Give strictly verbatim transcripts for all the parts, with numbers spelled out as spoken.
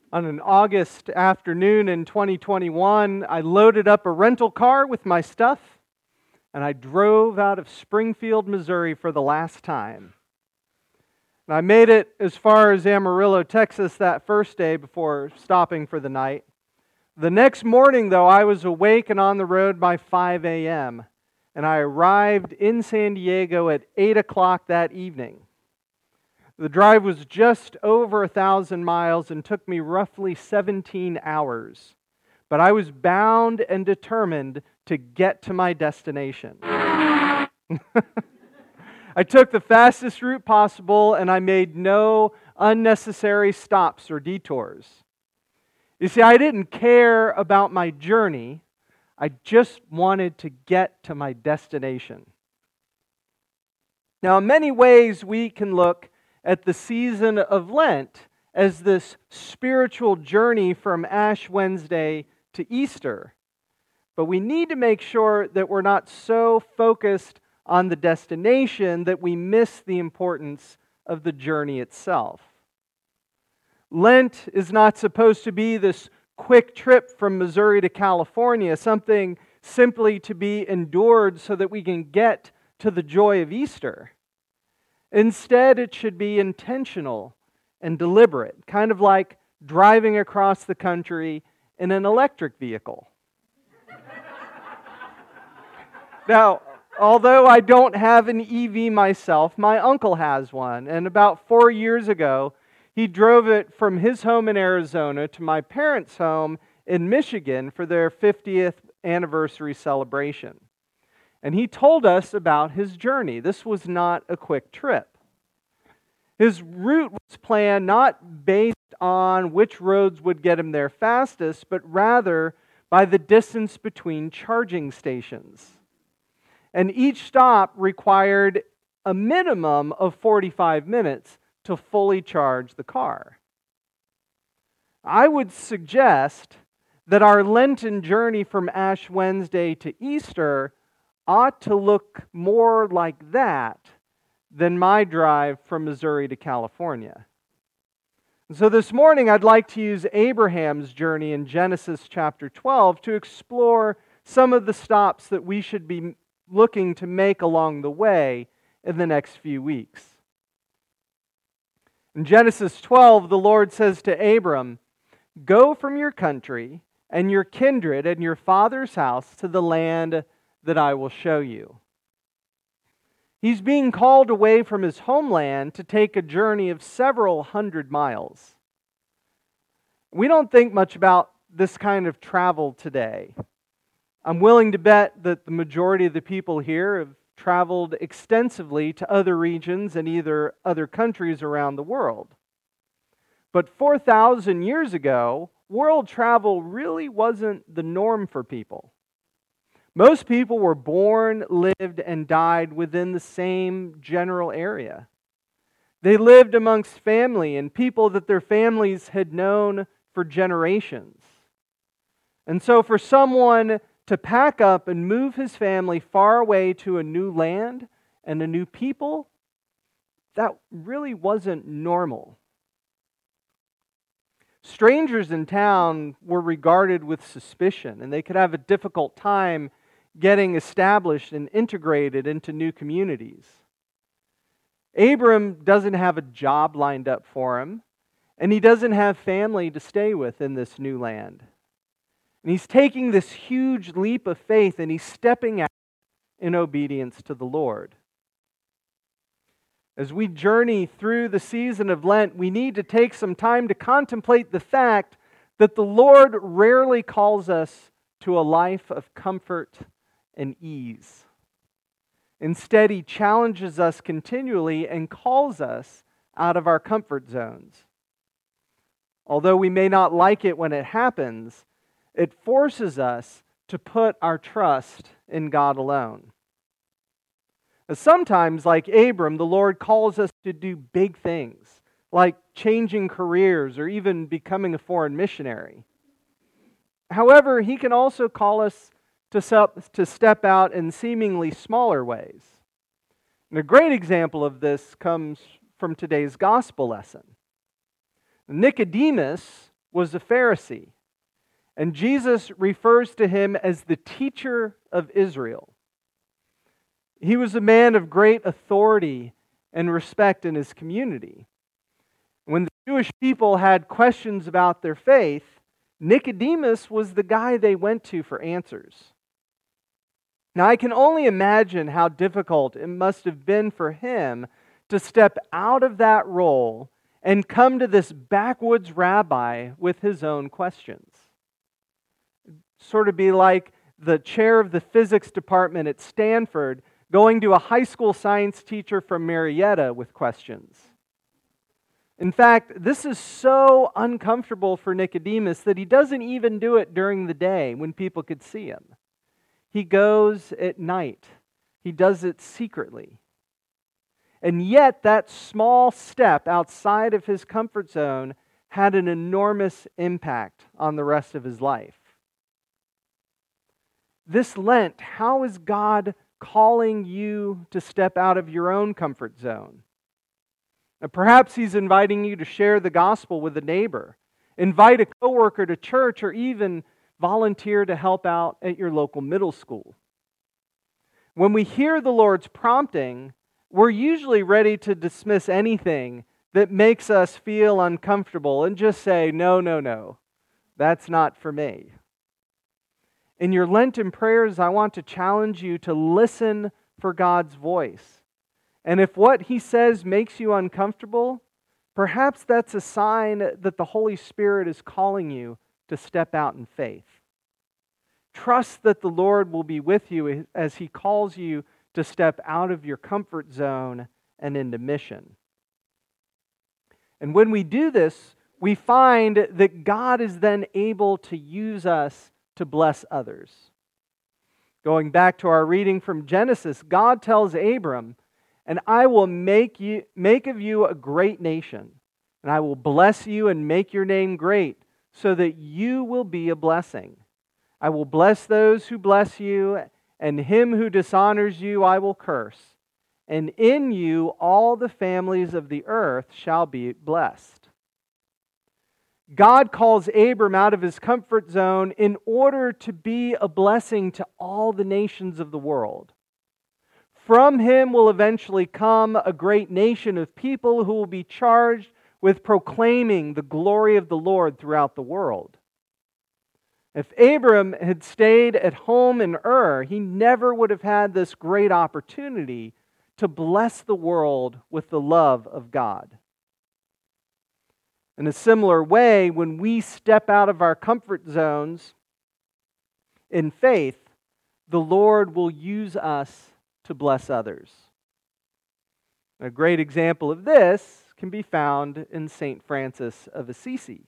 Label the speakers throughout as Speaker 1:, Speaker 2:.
Speaker 1: On an August afternoon in twenty twenty-one, I loaded up a rental car with my stuff and I drove out of Springfield, Missouri for the last time. And I made it as far as Amarillo, Texas that first day before stopping for the night. The next morning, though, I was awake and on the road by five a.m., and I arrived in San Diego at eight o'clock that evening. The drive was just over a thousand miles and took me roughly seventeen hours. But I was bound and determined to get to my destination. I took the fastest route possible and I made no unnecessary stops or detours. You see, I didn't care about my journey. I just wanted to get to my destination. Now, in many ways, we can look at the season of Lent as this spiritual journey from Ash Wednesday to Easter. But we need to make sure that we're not so focused on the destination that we miss the importance of the journey itself. Lent is not supposed to be this quick trip from Missouri to California, something simply to be endured so that we can get to the joy of Easter. Instead, it should be intentional and deliberate, kind of like driving across the country in an electric vehicle. Now, although I don't have an E V myself, my uncle has one, and about four years ago, he drove it from his home in Arizona to my parents' home in Michigan for their fiftieth anniversary celebration. And he told us about his journey. This was not a quick trip. His route was planned not based on which roads would get him there fastest, but rather by the distance between charging stations. And each stop required a minimum of forty-five minutes to fully charge the car. I would suggest that our Lenten journey from Ash Wednesday to Easter ought to look more like that than my drive from Missouri to California. And so this morning I'd like to use Abraham's journey in Genesis chapter twelve to explore some of the stops that we should be looking to make along the way in the next few weeks. In Genesis twelve, the Lord says to Abram, "Go from your country and your kindred and your father's house to the land that I will show you." He's being called away from his homeland to take a journey of several hundred miles. We don't think much about this kind of travel today. I'm willing to bet that the majority of the people here have traveled extensively to other regions and either other countries around the world. But four thousand years ago, world travel really wasn't the norm for people. Most people were born, lived, and died within the same general area. They lived amongst family and people that their families had known for generations. And so for someone to pack up and move his family far away to a new land and a new people, that really wasn't normal. Strangers in town were regarded with suspicion, and they could have a difficult time getting established and integrated into new communities. Abram doesn't have a job lined up for him, and he doesn't have family to stay with in this new land. And he's taking this huge leap of faith, and he's stepping out in obedience to the Lord. As we journey through the season of Lent, we need to take some time to contemplate the fact that the Lord rarely calls us to a life of comfort and ease. Instead, He challenges us continually and calls us out of our comfort zones. Although we may not like it when it happens, it forces us to put our trust in God alone. Sometimes, like Abram, the Lord calls us to do big things, like changing careers or even becoming a foreign missionary. However, He can also call us to step out in seemingly smaller ways. And a great example of this comes from today's gospel lesson. Nicodemus was a Pharisee, and Jesus refers to him as the teacher of Israel. He was a man of great authority and respect in his community. When the Jewish people had questions about their faith, Nicodemus was the guy they went to for answers. Now, I can only imagine how difficult it must have been for him to step out of that role and come to this backwoods rabbi with his own questions. Sort of be like the chair of the physics department at Stanford going to a high school science teacher from Marietta with questions. In fact, this is so uncomfortable for Nicodemus that he doesn't even do it during the day when people could see him. He goes at night. He does it secretly. And yet, that small step outside of his comfort zone had an enormous impact on the rest of his life. This Lent, how is God calling you to step out of your own comfort zone? And perhaps He's inviting you to share the gospel with a neighbor, invite a coworker to church, or even volunteer to help out at your local middle school. When we hear the Lord's prompting, we're usually ready to dismiss anything that makes us feel uncomfortable and just say, no, no, no, that's not for me. In your Lenten prayers, I want to challenge you to listen for God's voice. And if what He says makes you uncomfortable, perhaps that's a sign that the Holy Spirit is calling you to step out in faith. Trust that the Lord will be with you as He calls you to step out of your comfort zone and into mission. And when we do this, we find that God is then able to use us to bless others. Going back to our reading from Genesis, God tells Abram, "And I will make you make of you a great nation, and I will bless you and make your name great, so that you will be a blessing. I will bless those who bless you, and him who dishonors you I will curse. And in you all the families of the earth shall be blessed." God calls Abram out of his comfort zone in order to be a blessing to all the nations of the world. From him will eventually come a great nation of people who will be charged with proclaiming the glory of the Lord throughout the world. If Abram had stayed at home in Ur, he never would have had this great opportunity to bless the world with the love of God. In a similar way, when we step out of our comfort zones in faith, the Lord will use us to bless others. A great example of this can be found in Saint Francis of Assisi.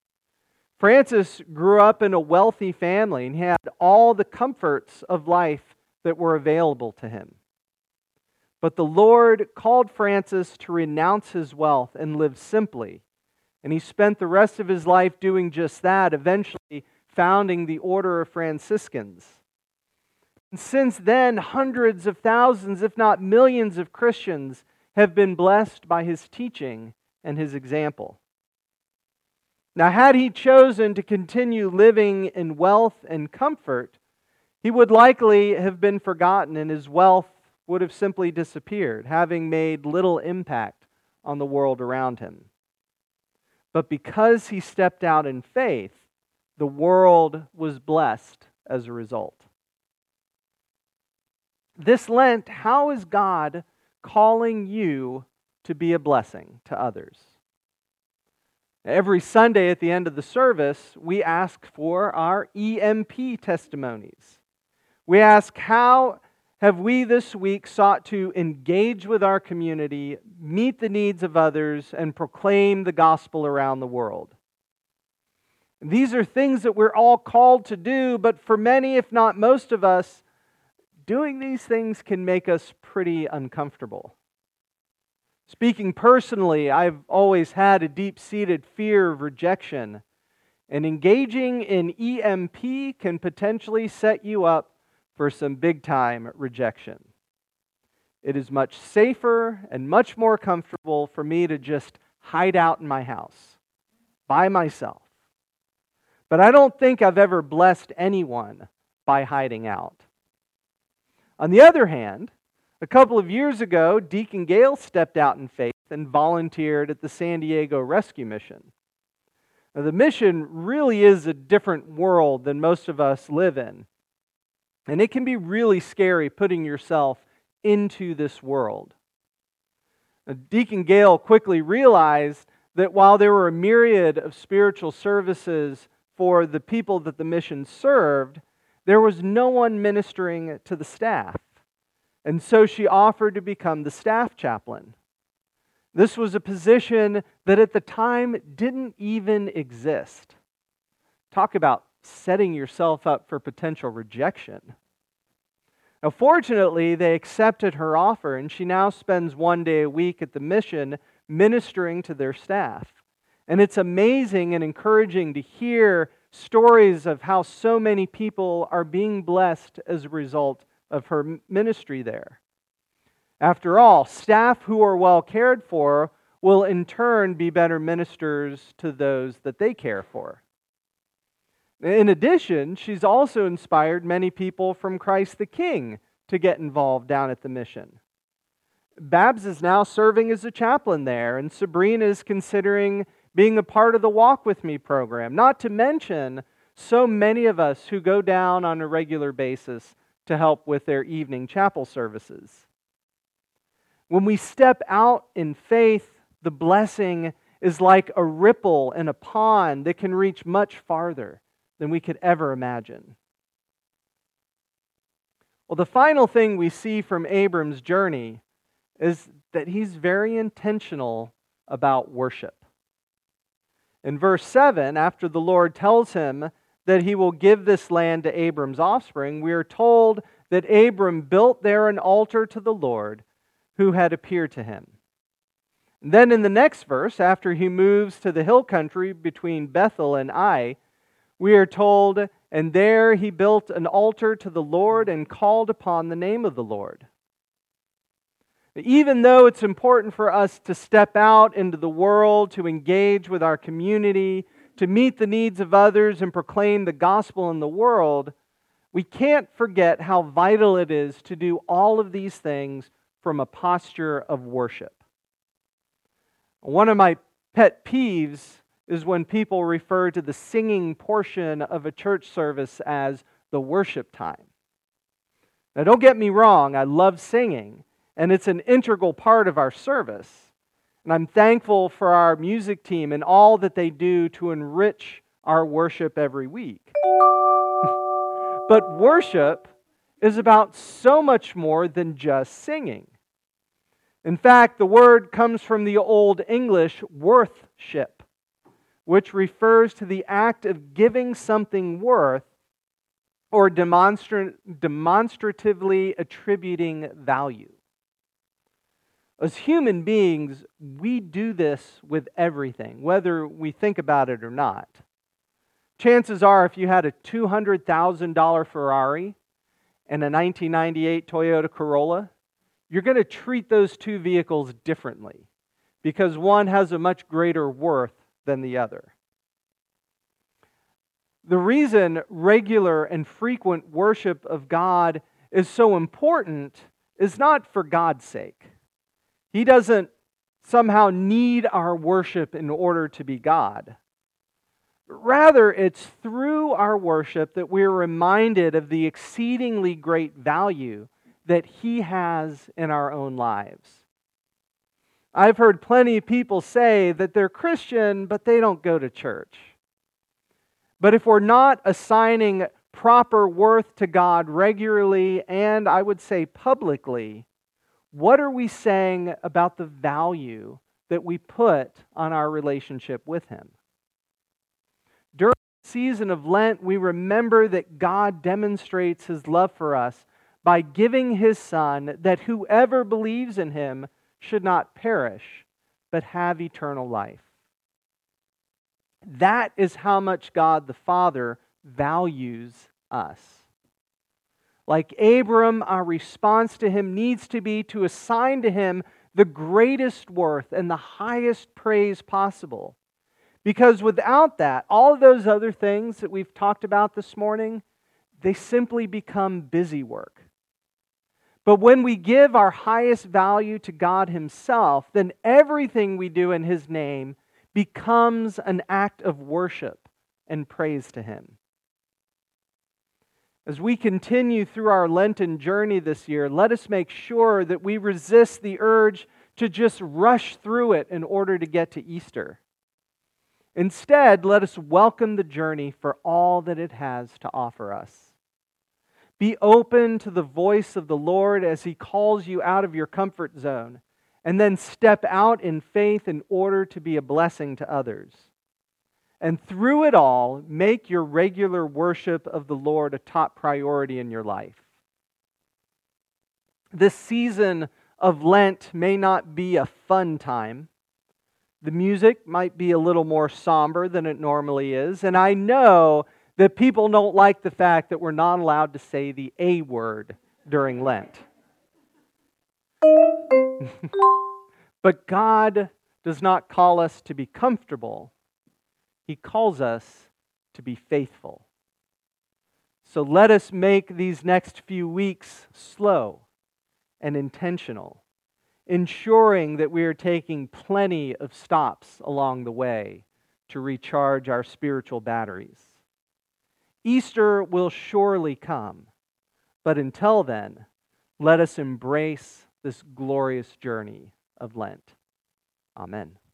Speaker 1: Francis grew up in a wealthy family and he had all the comforts of life that were available to him. But the Lord called Francis to renounce his wealth and live simply. And he spent the rest of his life doing just that, eventually founding the Order of Franciscans. And since then, hundreds of thousands, if not millions of Christians have been blessed by his teaching and his example. Now, had he chosen to continue living in wealth and comfort, he would likely have been forgotten and his wealth would have simply disappeared, having made little impact on the world around him. But because he stepped out in faith, the world was blessed as a result. This Lent, how is God calling you to be a blessing to others? Every Sunday at the end of the service, we ask for our E M P testimonies. We ask, how have we this week sought to engage with our community, meet the needs of others, and proclaim the gospel around the world? These are things that we're all called to do, but for many, if not most of us, doing these things can make us pretty uncomfortable. Speaking personally, I've always had a deep-seated fear of rejection, and engaging in E M P can potentially set you up for some big-time rejection. It is much safer and much more comfortable for me to just hide out in my house by myself But I don't think I've ever blessed anyone by hiding out. On the other hand, a couple of years ago, Deacon Gale stepped out in faith and volunteered at the San Diego Rescue Mission. Now, the mission really is a different world than most of us live in. And it can be really scary putting yourself into this world. Now, Deacon Gale quickly realized that while there were a myriad of spiritual services for the people that the mission served, there was no one ministering to the staff. And so she offered to become the staff chaplain. This was a position that at the time didn't even exist. Talk about setting yourself up for potential rejection. Now, fortunately, they accepted her offer, and she now spends one day a week at the mission ministering to their staff. And it's amazing and encouraging to hear stories of how so many people are being blessed as a result of her ministry there. After all, staff who are well cared for will in turn be better ministers to those that they care for. In addition, she's also inspired many people from Christ the King to get involved down at the mission. Babs is now serving as a chaplain there, and Sabrina is considering being a part of the Walk With Me program, not to mention so many of us who go down on a regular basis to help with their evening chapel services. When we step out in faith, the blessing is like a ripple in a pond that can reach much farther than we could ever imagine. Well, the final thing we see from Abram's journey is that he's very intentional about worship. In verse seven, after the Lord tells him that he will give this land to Abram's offspring, we are told that Abram built there an altar to the Lord who had appeared to him. And then in the next verse, after he moves to the hill country between Bethel and Ai, we are told, and there he built an altar to the Lord and called upon the name of the Lord. Even though it's important for us to step out into the world, to engage with our community, to meet the needs of others and proclaim the gospel in the world, we can't forget how vital it is to do all of these things from a posture of worship. One of my pet peeves is when people refer to the singing portion of a church service as the worship time. Now, don't get me wrong, I love singing, and it's an integral part of our service. And I'm thankful for our music team and all that they do to enrich our worship every week. But worship is about so much more than just singing. In fact, the word comes from the Old English worthship, which refers to the act of giving something worth or demonstra- demonstratively attributing value. As human beings, we do this with everything, whether we think about it or not. Chances are, if you had a two hundred thousand dollars Ferrari and a nineteen ninety-eight Toyota Corolla, you're going to treat those two vehicles differently because one has a much greater worth than the other. The reason regular and frequent worship of God is so important is not for God's sake. He doesn't somehow need our worship in order to be God. Rather, it's through our worship that we're reminded of the exceedingly great value that He has in our own lives. I've heard plenty of people say that they're Christian, but they don't go to church. But if we're not assigning proper worth to God regularly, and I would say publicly, what are we saying about the value that we put on our relationship with Him? During the season of Lent, we remember that God demonstrates His love for us by giving His Son, that whoever believes in Him should not perish, but have eternal life. That is how much God the Father values us. Like Abram, our response to Him needs to be to assign to Him the greatest worth and the highest praise possible, Because without that, all of those other things that we've talked about this morning, they simply become busy work. But when we give our highest value to God Himself, then everything we do in His name becomes an act of worship and praise to Him. As we continue through our Lenten journey this year, let us make sure that we resist the urge to just rush through it in order to get to Easter. Instead, let us welcome the journey for all that it has to offer us. Be open to the voice of the Lord as He calls you out of your comfort zone, and then step out in faith in order to be a blessing to others. And through it all, make your regular worship of the Lord a top priority in your life. This season of Lent may not be a fun time. The music might be a little more somber than it normally is, and I know that people don't like the fact that we're not allowed to say the A word during Lent. But God does not call us to be comfortable. He calls us to be faithful. So let us make these next few weeks slow and intentional, ensuring that we are taking plenty of stops along the way to recharge our spiritual batteries. Easter will surely come, but until then, let us embrace this glorious journey of Lent. Amen.